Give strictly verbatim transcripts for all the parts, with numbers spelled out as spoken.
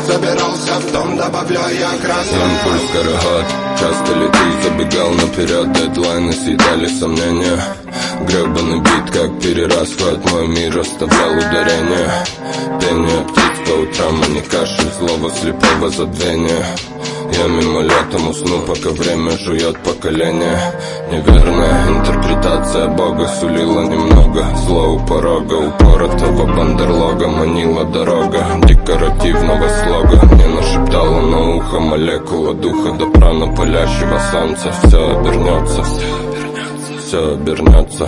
забирался в дом, добавляя красок. Импульс карагат, часто ли ты забегал наперед? Дедлайны съедали сомнения. Гребаный бит, как перерасхват, мой мир оставлял ударение. Пение птиц по утрам, а не кашель злого слепого забвения. Я мимолетом усну, пока время жует поколение. Неверная интерпретация Бога сулила немного зло у порога. Упоротого бандерлога манила дорога декоративного слога. Мне нашептала на ухо молекула духа до прана палящего солнца. Все обернется, все обернется.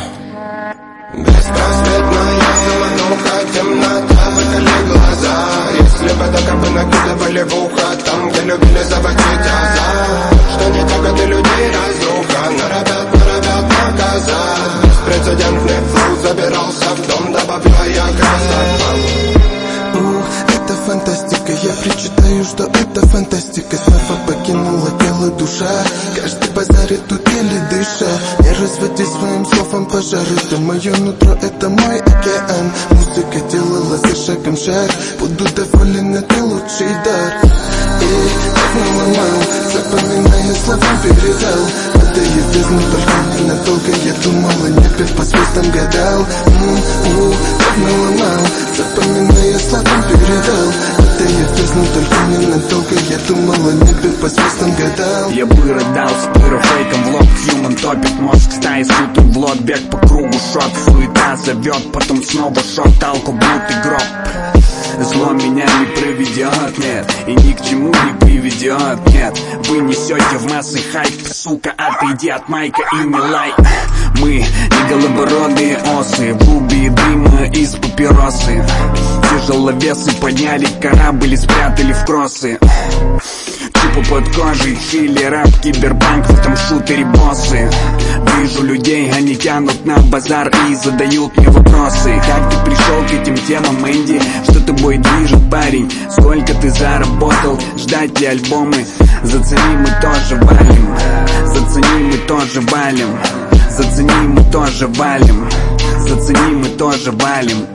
Беспросветная замануха, темнота, выколи глаза. Если бы докопы накидывали в ухо, там, где любили заводить азарт. Что не так, от людей разруха, норовят, норовят наказать. Беспрецедентный флоу забирался в дом, добавляя красок. Ух, это фантастика, я прочитаю, что это фантастика. Снова покинула тело душа, каждый базарит тут еле дыша. Не разводи своим словом пожары, это мое нутро, это мой океан. Музыка делала за шагом шаг, буду доволен, это лучший дар. И так наломал, запоминая словом передал. Падаю в бездну, только ненадолго, я думал о небе, по звездам гадал. М-м-м, так наломал, запоминая словом передал. Падаю в бездну, только ненадолго, я думал о небе, по звездам гадал. Я бы рыдал с пирофейком в лоб, human топит мозг, стаи сутым в лот. Бег по кругу, шот, суета зовет, потом снова шот, алко, блуд и гроб. Зло меня не проведет, нет, и ни к чему не приведет, нет. Вы несете в массы хайп, сука, отойди от майка и не лай. Мы не голубородые осы, в клубе дыма из папиросы. Тяжеловесы подняли корабль и спрятали в кроссы. Типа под кожей, чили, рэп, киберпанк, в этом шутере боссы. Вижу людей, они тянут на базар и задают мне вопросы. Как ты пришел к этим темам, Энди? Что тобой движет, парень? Сколько ты заработал? Ждать ли альбомы? Зацени, мы тоже валим. Зацени, мы тоже валим. Зацени, мы тоже валим. Зацени, мы тоже валим.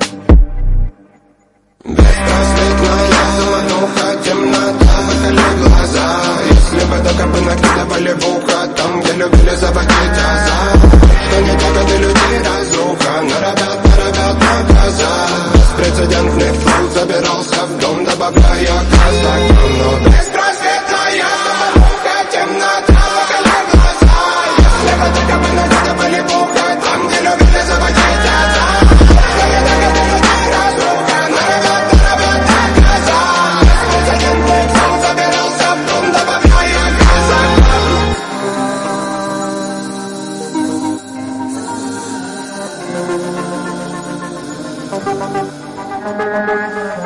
Беспросветная замануха, темнота, выколи глаза. Если бы докопы накидывали в ухо, там, где любили заводить азарт. Что не так, от людей разруха, норовят, норовят наказать. Беспрецедентный флоу забирался в дом, добавляя красок. Но беспросветная замануха, темнота, выколи глаза. Если бы докопы накидывали в ухо, там, где любили заводить азарт. Что не так, от людей разруха, норовят, норовят наказать. Беспрецедентный флоу забирался в дом, добавляя красок.